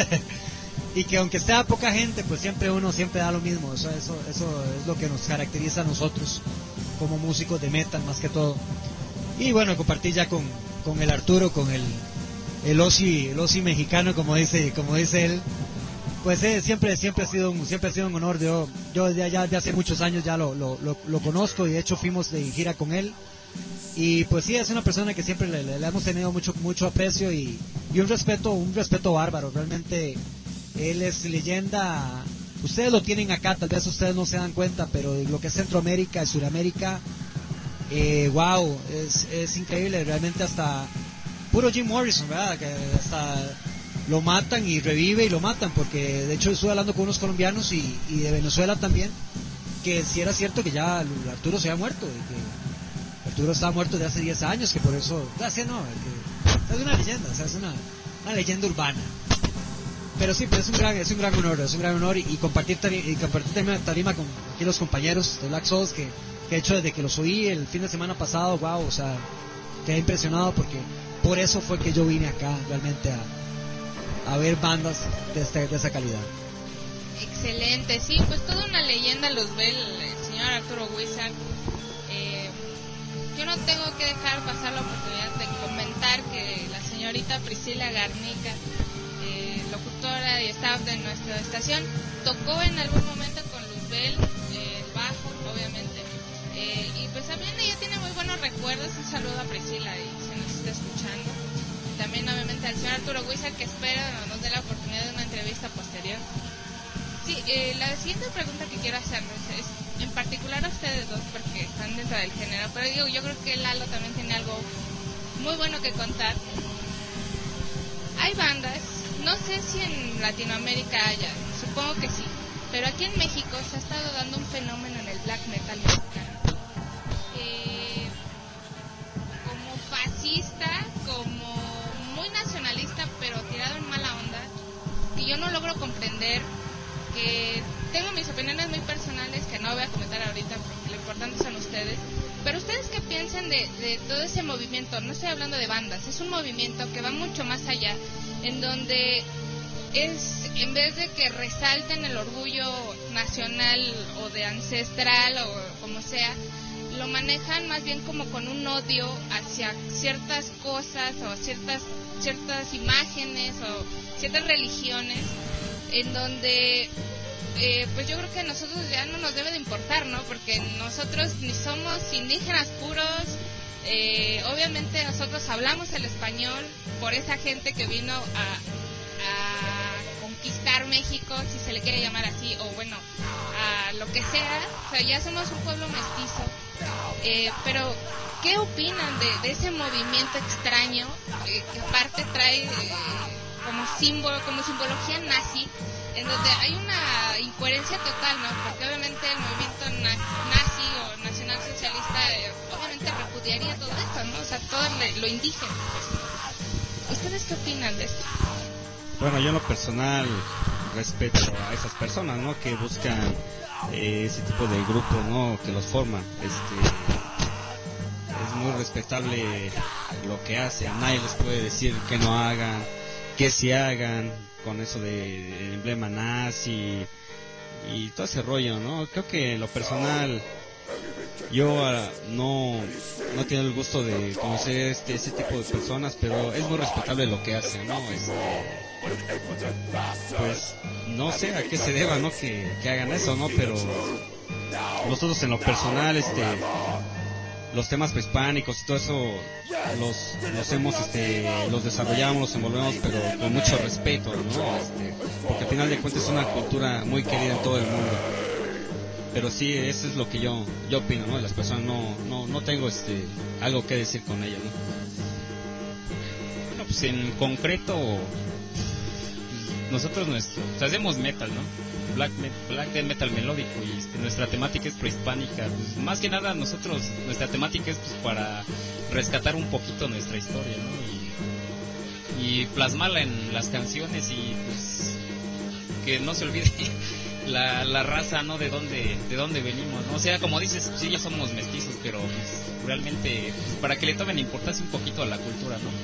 y que aunque esté poca gente, pues siempre uno siempre da lo mismo. O sea, eso, eso es lo que nos caracteriza a nosotros como músicos de metal más que todo. Y bueno, compartir ya con, con el Arturo, con el el Ozzy, el Ozzy mexicano, como dice como dice él. Pues eh, siempre siempre ha sido un, siempre ha sido un honor. Yo yo ya, ya de hace muchos años ya lo, lo, lo, lo conozco y de hecho fuimos de gira con él y pues sí, es una persona que siempre le, le, le hemos tenido mucho mucho aprecio y, y un respeto un respeto bárbaro. Realmente él es leyenda. Ustedes lo tienen acá, tal vez ustedes no se dan cuenta, pero lo que es Centroamérica y Suramérica, eh, wow, es, es increíble. Realmente hasta puro Jim Morrison, ¿verdad? Que hasta lo matan y revive y lo matan, porque de hecho estuve hablando con unos colombianos y, y de Venezuela también, que si era cierto que ya Arturo se había muerto, y que Arturo estaba muerto de hace diez años, que por eso, o sea, no, que, es una leyenda, o sea, es una, una leyenda urbana. Pero sí, pues es un gran, es un gran honor, es un gran honor y, y compartir tarima, y compartir tarima, tarima con aquí los compañeros de Black Souls, que, que de hecho desde que los oí el fin de semana pasado, wow, o sea, quedé impresionado porque por eso fue que yo vine acá realmente a a ver bandas de, este, de esa calidad. Excelente, sí, pues toda una leyenda Luzbel, el señor Arturo Huizac. Eh, yo no tengo que dejar pasar la oportunidad de comentar que la señorita Priscila Garnica, eh, locutora y staff de nuestra estación, tocó en algún momento con Luzbel, eh, el bajo, obviamente. Eh, y pues también ella tiene muy buenos recuerdos. Un saludo a Priscila y se nos está escuchando. También obviamente al señor Arturo Huizac, que espera nos dé la oportunidad de una entrevista posterior. Sí, eh, la siguiente pregunta que quiero hacerles es en particular a ustedes dos, porque están dentro del género, pero digo, yo creo que Lalo también tiene algo muy bueno que contar. Hay bandas, no sé si en Latinoamérica haya, supongo que sí, pero aquí en México se ha estado dando un fenómeno en el black metal mexicano. Eh, como fácil nacionalista, como muy nacionalista, pero tirado en mala onda, que yo no logro comprender, que tengo mis opiniones muy personales que no voy a comentar ahorita porque lo importante son ustedes. Pero ustedes qué piensan de, de todo ese movimiento, no estoy hablando de bandas, es un movimiento que va mucho más allá, en donde es, en vez de que resalten el orgullo nacional o de ancestral o como sea, lo manejan más bien como con un odio hacia ciertas cosas o ciertas, ciertas imágenes o ciertas religiones, en donde... Eh, pues yo creo que a nosotros ya no nos debe de importar, ¿no? Porque nosotros ni somos indígenas puros, eh, obviamente nosotros hablamos el español por esa gente que vino a, a conquistar México, si se le quiere llamar así, o bueno, a lo que sea, o sea, ya somos un pueblo mestizo, eh, pero ¿qué opinan de, de ese movimiento extraño eh, que aparte trae eh, como símbolo, como simbología nazi, en donde hay una incoherencia total, ¿no? Porque obviamente el movimiento na- nazi o nacionalsocialista eh, obviamente repudiaría todo esto, ¿no? O sea, todo le- lo indígena. Pues. ¿Ustedes qué opinan de esto? Bueno, yo en lo personal respeto a esas personas, ¿no? Que buscan eh, ese tipo de grupo, ¿no? Que los forman. Este, es muy respetable lo que hacen. Nadie les puede decir que no hagan, que sí hagan, con eso de, de emblema nazi y todo ese rollo, ¿no? Creo que en lo personal yo uh, no no tengo el gusto de conocer este ese tipo de personas, pero es muy respetable lo que hacen, ¿no? Este, pues no sé a qué se deba, ¿no? Que, que hagan eso, ¿no? Pero nosotros en lo personal, este los temas prehispánicos y todo eso los, los hemos este los desarrollamos, los envolvemos, pero con mucho respeto, ¿no? Este, porque al final de cuentas es una cultura muy querida en todo el mundo. Pero sí, eso es lo que yo yo opino, ¿no? De las personas, no no no tengo este algo que decir con ellas, ¿no? Bueno, pues en concreto nosotros nuestro, o sea, hacemos metal, ¿no? Black, black death metal melódico, y este, nuestra temática es prehispánica. Pues, más que nada nosotros, nuestra temática es pues para rescatar un poquito nuestra historia, ¿no? Y, y plasmarla en las canciones y pues que no se olvide la, la raza, ¿no? De dónde, de dónde venimos, ¿no? O sea, como dices, sí ya somos mestizos, pero pues, realmente pues, para que le tomen importancia un poquito a la cultura, ¿no?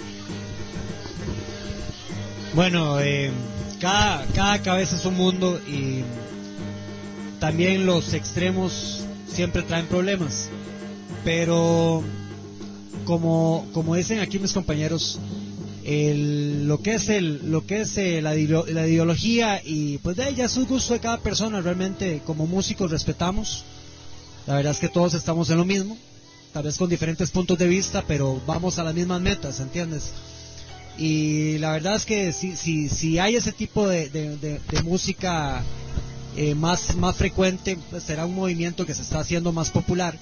Bueno, eh, cada, cada cabeza es un mundo y también los extremos siempre traen problemas. Pero como, como dicen aquí mis compañeros, el, lo que es el, lo que es eh, la, la ideología y pues de ella es un gusto de cada persona. Realmente como músicos respetamos. La verdad es que todos estamos en lo mismo, tal vez con diferentes puntos de vista, pero vamos a las mismas metas, ¿entiendes? Y la verdad es que si, si, si hay ese tipo de, de, de, de música eh, más, más frecuente, pues será un movimiento que se está haciendo más popular.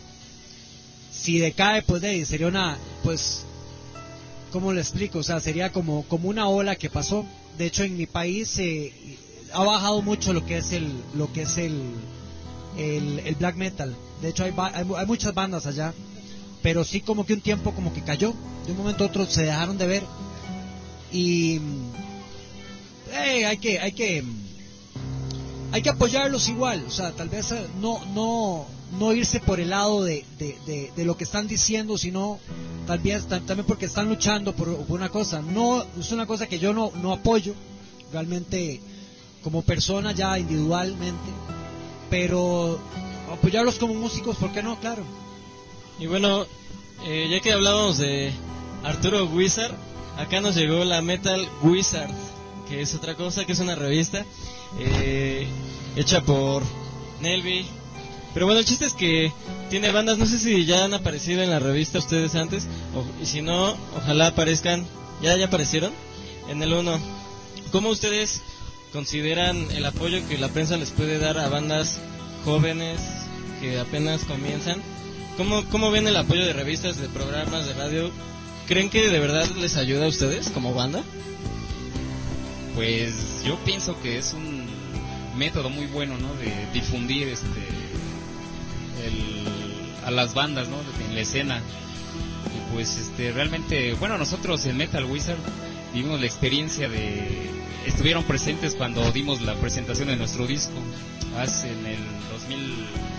Si decae, pues de, sería una, pues, ¿cómo le explico? O sea, sería como, como una ola que pasó. De hecho, en mi país eh, ha bajado mucho lo que es el, lo que es el, el, el black metal. De hecho, hay, hay, hay muchas bandas allá, pero sí como que un tiempo como que cayó. De un momento a otro se dejaron de ver. Y hey, hay que hay que hay que apoyarlos igual, o sea, tal vez no no no irse por el lado de, de, de, de lo que están diciendo, sino tal vez también porque están luchando por, por una cosa. No es una cosa que yo no no apoyo realmente como persona ya individualmente, pero apoyarlos como músicos, ¿por qué no? Claro. Y bueno, eh, ya que hablábamos de Arturo Wizard, acá nos llegó la Metal Wizard, que es otra cosa, que es una revista eh, hecha por Nelby. Pero bueno, el chiste es que tiene bandas, no sé si ya han aparecido en la revista ustedes antes, o, y si no, ojalá aparezcan. ¿Ya ya aparecieron? En el uno. ¿Cómo ustedes consideran el apoyo que la prensa les puede dar a bandas jóvenes que apenas comienzan? ¿Cómo, cómo ven el apoyo de revistas, de programas, de radio? ¿Creen que de verdad les ayuda a ustedes como banda? Pues yo pienso que es un método muy bueno, ¿no? De difundir este el, a las bandas, ¿no? En la escena. Y pues este realmente, bueno, nosotros en Metal Wizard vivimos la experiencia de, estuvieron presentes cuando dimos la presentación de nuestro disco, hace en el dos mil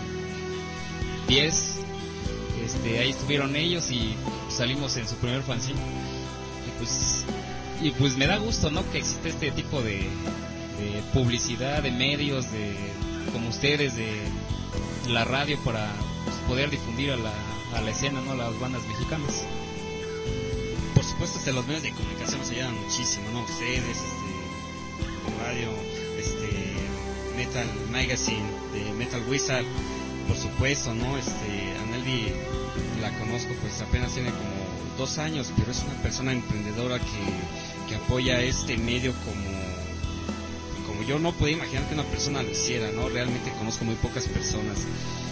diez, este, ahí estuvieron ellos y salimos en su primer fanzine, y pues, y pues me da gusto, ¿no?, que existe este tipo de, de publicidad, de medios, de como ustedes, de la radio, para pues, poder difundir a la, a la escena, ¿no?, las bandas mexicanas. Por supuesto, este, los medios de comunicación nos ayudan muchísimo, ¿no? Ustedes, este, radio, este, Metal Magazine, de Metal Wizard, por supuesto, ¿no? Este, a Nelly la conozco, pues apenas tiene como dos años, pero es una persona emprendedora que, que apoya este medio como, como yo no podía imaginar que una persona lo hiciera, ¿no? Realmente conozco muy pocas personas,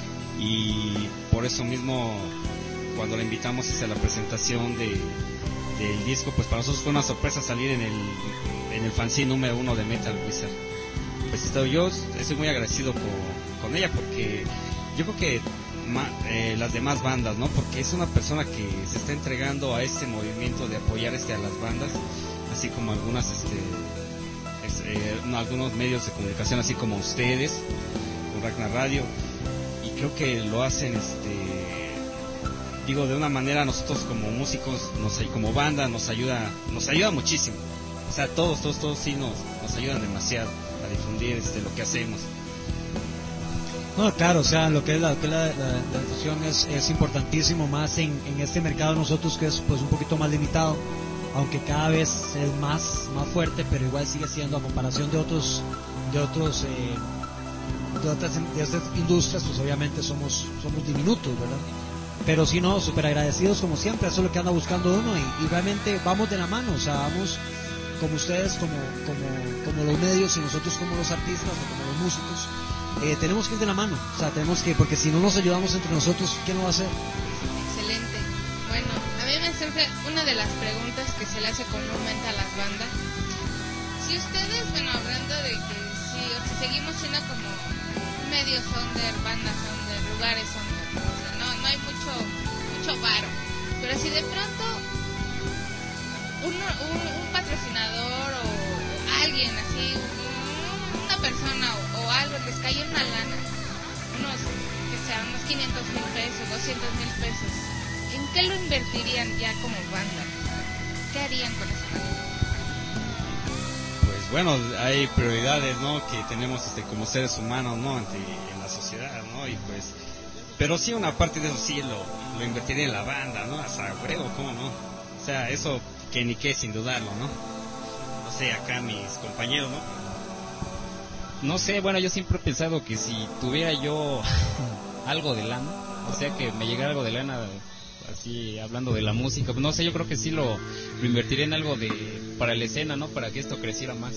y por eso mismo, cuando la invitamos a la presentación de del disco, pues para nosotros fue una sorpresa salir en el en el fanzine número uno de Metal Wizard. Pues estoy, yo estoy muy agradecido con, con ella, porque yo creo que ma, eh, las demás bandas, ¿no? Porque es una persona que se está entregando a este movimiento de apoyar este a las bandas, así como algunas este es, eh, no, algunos medios de comunicación, así como ustedes con Ragnar Radio, y creo que lo hacen este digo, de una manera, nosotros como músicos, nos, como banda, nos ayuda nos ayuda muchísimo. O sea, todos, todos, todos sí nos, nos ayudan demasiado a difundir este, lo que hacemos. No, claro, o sea, lo que es la, lo que es la, la, la difusión es, es importantísimo, más en, en este mercado de nosotros, que es pues un poquito más limitado, aunque cada vez es más, más fuerte, pero igual sigue siendo, a comparación de otros, de otros, eh, de otras, de otras industrias, pues obviamente somos, somos diminutos, ¿verdad? Pero si no, súper agradecidos como siempre, eso es lo que anda buscando uno, y, y realmente vamos de la mano, o sea, vamos como ustedes, como, como, como los medios, y nosotros como los artistas, o como los músicos, eh, tenemos que ir de la mano, o sea, tenemos que, porque si no nos ayudamos entre nosotros, ¿quién lo va a hacer? Excelente. Bueno, a mí me surge una de las preguntas que se le hace comúnmente a las bandas. Si ustedes, bueno, hablando de que si, si seguimos siendo como medios under, bandas under, lugares under, no, no hay mucho mucho varo, pero si de pronto un, un, un patrocinador o, o alguien así, un, una persona o, o algo les cae una lana, unos que sean unos quinientos mil pesos, doscientos mil pesos, ¿en qué lo invertirían ya como banda? ¿Qué harían con esa lana? Pues bueno, hay prioridades, ¿no?, que tenemos este, como seres humanos, ¿no?, ante en la sociedad, ¿no? Y pues, pero sí, una parte de eso sí lo, lo invertiría en la banda, ¿no? Hasta huevo, ¿cómo no? O sea, eso que ni qué, sin dudarlo, ¿no? No sé, acá mis compañeros, ¿no? No sé, bueno, yo siempre he pensado que si tuviera yo algo de lana, o sea, que me llegara algo de lana, así hablando de la música, pues no sé, yo creo que sí lo, lo invertiría en algo de para la escena, ¿no? Para que esto creciera más.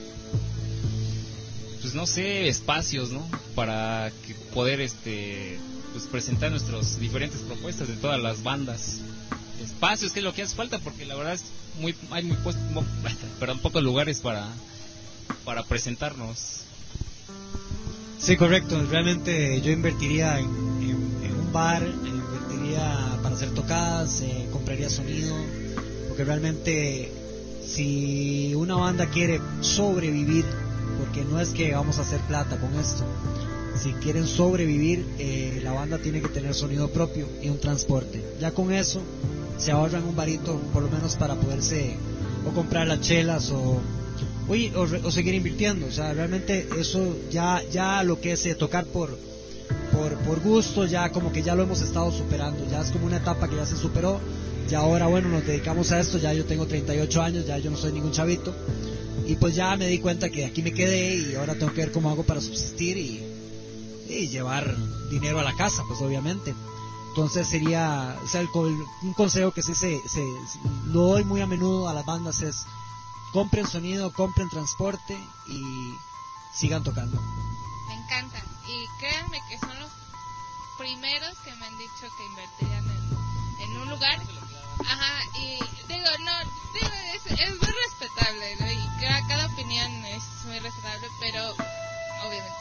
Pues no sé, espacios, ¿no? Para que poder este pues presentar nuestras diferentes propuestas de todas las bandas. Espacios, que es lo que hace falta, porque la verdad es muy hay muy puesto, perdón, pocos lugares para para presentarnos. Sí, correcto. Realmente yo invertiría en, en, en un bar, invertiría para hacer tocadas, eh, compraría sonido, porque realmente si una banda quiere sobrevivir, porque no es que vamos a hacer plata con esto, si quieren sobrevivir, eh, la banda tiene que tener sonido propio y un transporte. Ya con eso se ahorran un varito, por lo menos para poderse o comprar las chelas o, oye, o, o seguir invirtiendo. O sea, realmente eso ya ya lo que es eh, tocar por, por por gusto, ya como que ya lo hemos estado superando. Ya es como una etapa que ya se superó. Y ahora, bueno, nos dedicamos a esto. Ya yo tengo treinta y ocho años, ya yo no soy ningún chavito. Y pues ya me di cuenta que aquí me quedé y ahora tengo que ver cómo hago para subsistir y, y llevar dinero a la casa, pues obviamente. Entonces sería, o sea, el, un consejo que sí se, se, lo doy muy a menudo a las bandas es: compren sonido, compren transporte y sigan tocando. Me encanta, y créanme que son los primeros que me han dicho que invertirían en, en un lugar. Ajá, y digo, no, digo, es, es muy respetable, ¿no? Y cada, cada opinión es muy respetable, pero, obviamente,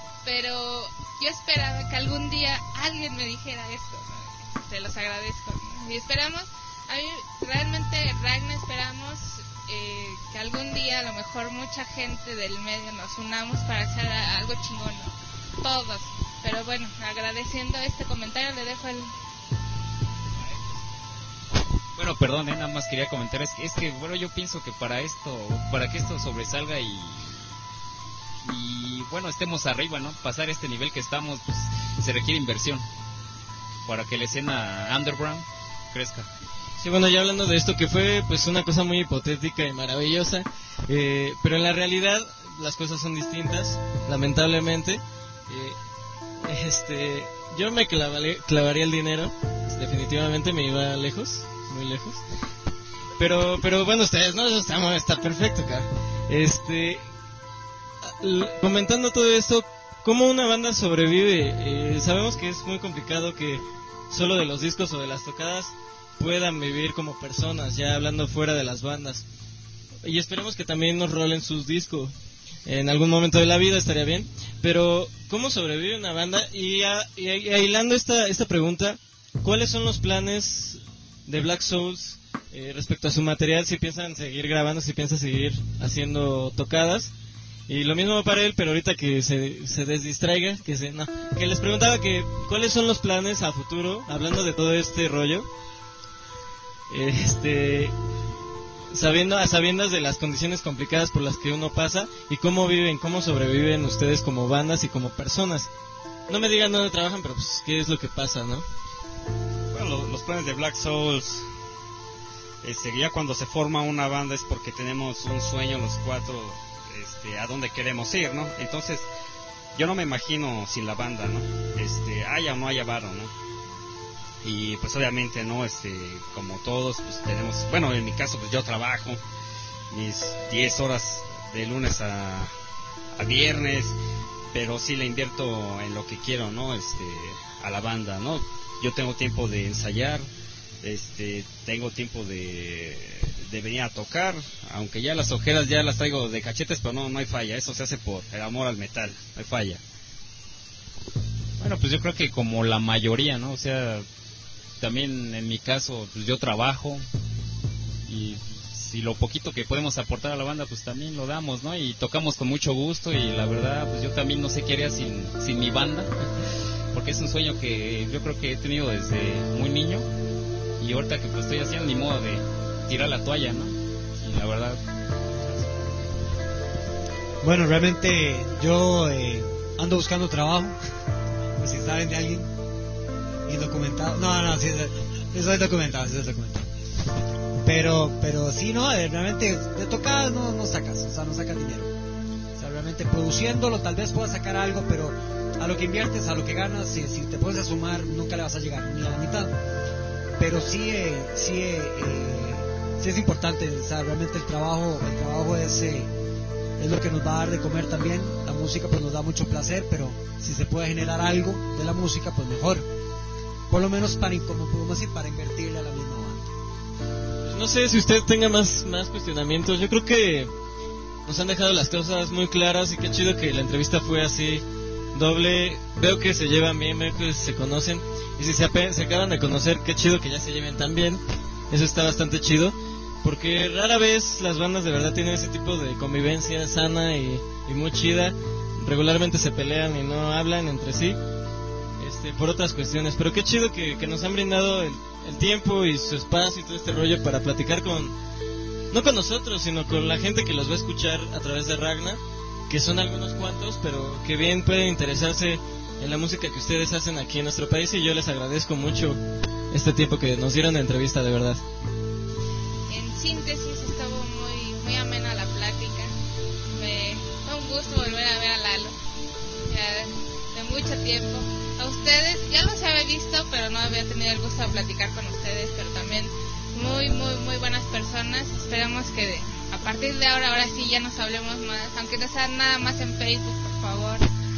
pero yo esperaba que algún día alguien me dijera esto, ¿no? Se los agradezco, ¿no? Y esperamos, a mí realmente Ragna esperamos eh, que algún día a lo mejor mucha gente del medio nos unamos para hacer algo chingón, ¿no? Todos. Pero bueno, agradeciendo este comentario le dejo el... Bueno, perdón, eh, nada más quería comentar, es que, es que bueno, yo pienso que para esto, para que esto sobresalga y y bueno, estemos arriba, ¿no? Pasar este nivel que estamos, pues se requiere inversión para que la escena underground crezca. Sí, bueno, ya hablando de esto, que fue pues una cosa muy hipotética y maravillosa, eh, pero en la realidad las cosas son distintas, lamentablemente. Eh, este, yo me clavaré, clavaría el dinero, definitivamente me iba lejos, muy lejos. Pero, pero bueno, ustedes, no, eso está, está perfecto, cara. Este, l- comentando todo esto, ¿cómo una banda sobrevive? Eh, sabemos que es muy complicado que solo de los discos o de las tocadas puedan vivir como personas, ya hablando fuera de las bandas. Y esperemos que también nos rolen sus discos en algún momento de la vida, estaría bien. Pero, ¿cómo sobrevive una banda? Y, a, y, a, y ahilando esta, esta pregunta, ¿cuáles son los planes de Black Souls eh, respecto a su material? Si piensan seguir grabando, si piensan seguir haciendo tocadas. Y lo mismo para él, pero ahorita que se, se desdistraiga, que se, no, que les preguntaba que cuáles son los planes a futuro, hablando de todo este rollo, este, sabiendo a sabiendas de las condiciones complicadas por las que uno pasa y cómo viven, cómo sobreviven ustedes como bandas y como personas. No me digan dónde trabajan, pero pues qué es lo que pasa, ¿no? Bueno, lo- los planes de Black Souls, este, ya cuando se forma una banda es porque tenemos un sueño los cuatro, este, a dónde queremos ir, ¿no? Entonces, yo no me imagino sin la banda, ¿no? Este, haya o no haya varo, ¿no? Y pues obviamente, ¿no? Este, como todos, pues tenemos, bueno, en mi caso, pues yo trabajo mis diez horas de lunes a, a viernes, pero sí le invierto en lo que quiero, ¿no? Este, a la banda, ¿no? Yo tengo tiempo de ensayar, este, tengo tiempo de, de venir a tocar, aunque ya las ojeras ya las traigo de cachetes, pero no, no hay falla, eso se hace por el amor al metal, no hay falla. Bueno, pues yo creo que como la mayoría, ¿no? O sea, también en mi caso, pues yo trabajo y si lo poquito que podemos aportar a la banda, pues también lo damos, ¿no? Y tocamos con mucho gusto y la verdad, pues yo también no sé qué haría sin, sin mi banda, porque es un sueño que yo creo que he tenido desde muy niño y ahorita que lo estoy haciendo, ni modo de tirar la toalla, ¿no? Y la verdad... Bueno, realmente yo eh, ando buscando trabajo, pues si saben de alguien indocumentado, no, no, sí, sí soy documentado, sí soy documentado, pero, pero sí, no, eh, realmente de tocadas no, no sacas, o sea, no sacas dinero, o sea, realmente produciéndolo tal vez puedas sacar algo, pero a lo que inviertes, a lo que ganas, si, si te pones a sumar, nunca le vas a llegar ni a la mitad, pero sí, eh, sí, eh, eh, sí es importante, o sea, realmente el trabajo, el trabajo es... Eh, es lo que nos va a dar de comer también. La música pues nos da mucho placer, pero si se puede generar algo de la música, pues mejor. Por lo menos para, como podemos decir, para invertirle a la misma banda. No sé si usted tenga más, más cuestionamientos. Yo creo que nos han dejado las cosas muy claras y qué chido que la entrevista fue así doble. Veo que se llevan bien, veo que se conocen. Y si se, ape- se acaban de conocer, qué chido que ya se lleven tan bien. Eso está bastante chido. Porque rara vez las bandas de verdad tienen ese tipo de convivencia sana y, y muy chida. Regularmente se pelean y no hablan entre sí, este, por otras cuestiones. Pero qué chido que, que nos han brindado el, el tiempo y su espacio y todo este rollo para platicar con, no con nosotros, sino con la gente que los va a escuchar a través de Ragna, que son algunos cuantos, pero que bien pueden interesarse en la música que ustedes hacen aquí en nuestro país. Y yo les agradezco mucho este tiempo que nos dieron de entrevista, de verdad. Síntesis, estuvo muy muy amena la plática. Me fue un gusto volver a ver a Lalo, ya de mucho tiempo. A ustedes, ya los había visto, pero no había tenido el gusto de platicar con ustedes, pero también muy, muy, muy buenas personas. Esperamos que de, a partir de ahora, ahora sí ya nos hablemos más, aunque no sea nada más en Facebook, por favor.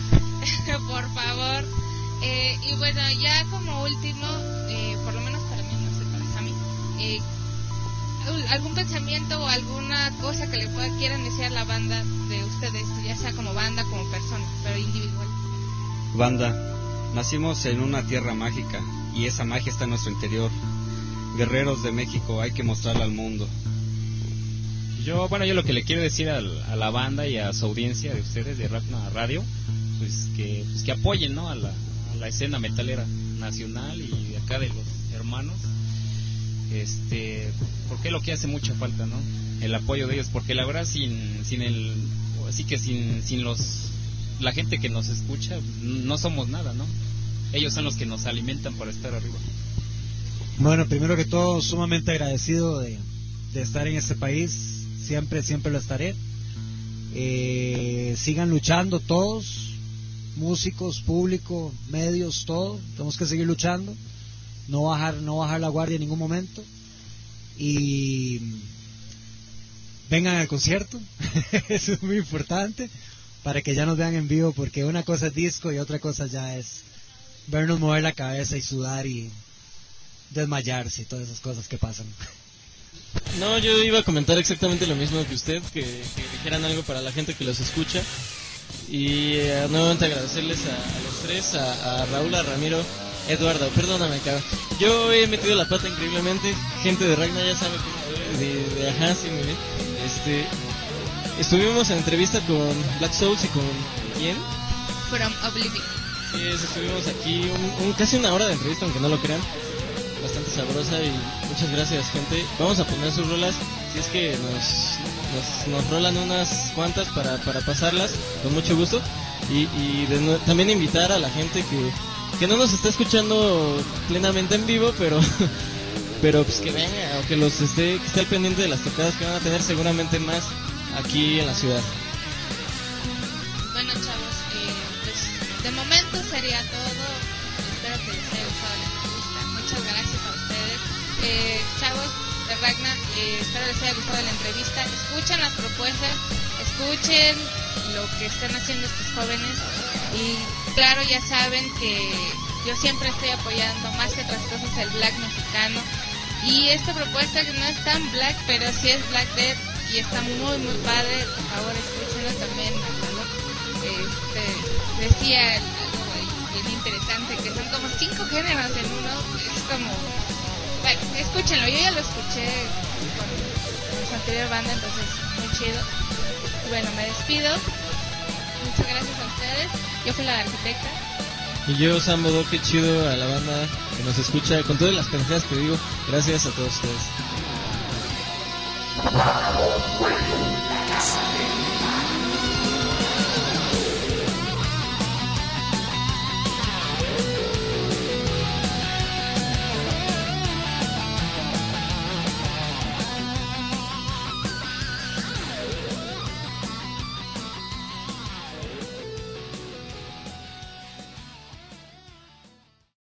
Por favor. Eh, y bueno, ya como último, eh, por lo menos para mí, no sé, para mí, eh, algún pensamiento o alguna cosa que le pueda, quieran decir a la banda de ustedes, ya sea como banda, como persona, pero individual. Banda, nacimos en una tierra mágica y esa magia está en nuestro interior. guerreros de México, hay que mostrarla al mundo. Yo, bueno, yo lo que le quiero decir al, a la banda y a su audiencia de ustedes de Ragna Radio, pues que, pues que apoyen, ¿no? a, la, a la escena metalera nacional y de acá de los hermanos, este, porque es lo que hace mucha falta, ¿no? El apoyo de ellos, porque la verdad sin, sin el, así que sin, sin los, la gente que nos escucha, no somos nada, ¿no? Ellos son los que nos alimentan para estar arriba. Bueno, primero que todo, sumamente agradecido de, de estar en este país. Siempre, siempre lo estaré. Eh, sigan luchando todos, músicos, público, medios, todo. Tenemos que seguir luchando, no bajar, no bajar la guardia en ningún momento. Y vengan al concierto, eso es muy importante, para que ya nos vean en vivo, porque una cosa es disco y otra cosa ya es vernos mover la cabeza y sudar y desmayarse y todas esas cosas que pasan. No, yo iba a comentar exactamente lo mismo que usted, que, que dijeran algo para la gente que los escucha. Y eh, nuevamente agradecerles a, a los tres, a, a Raúl, a Ramiro, Eduardo, perdóname, cabrón. Yo he metido la pata increíblemente. Gente de Ragna ya sabe que de, de, de ajá, sí, muy bien. Este, estuvimos en entrevista con Black Souls y con ¿quién? From Oblivion. Sí, estuvimos aquí un, un, casi una hora de entrevista, aunque no lo crean. Bastante sabrosa y muchas gracias, gente. Vamos a poner sus rolas, si es que nos, nos, nos rolan unas cuantas para, para pasarlas, con mucho gusto. Y, y de, también invitar a la gente que, que no nos está escuchando plenamente en vivo, pero pero pues que venga, o que los esté, que esté al pendiente de las tocadas que van a tener seguramente más aquí en la ciudad. Bueno, chavos, eh, pues de momento sería todo. Espero que les haya gustado la entrevista. Muchas gracias a ustedes, eh, chavos de Ragna. Eh, espero les haya gustado la entrevista. Escuchen las propuestas, escuchen lo que están haciendo estos jóvenes. Y claro, ya saben que yo siempre estoy apoyando más que otras cosas el black mexicano. Y esta propuesta que no es tan black, pero sí es Black Death y está muy muy padre. Por favor, escúchenlo también. Este, decía algo bien interesante, que son como cinco géneros en uno. Es como, bueno, escúchenlo. Yo ya lo escuché con, con su anterior banda, entonces muy chido. Bueno, me despido. Muchas gracias a ustedes. Yo fui la arquitecta. Y yo, Sam Bodo, qué chido a la banda que nos escucha, con todas las pendejadas que digo. Gracias a todos ustedes.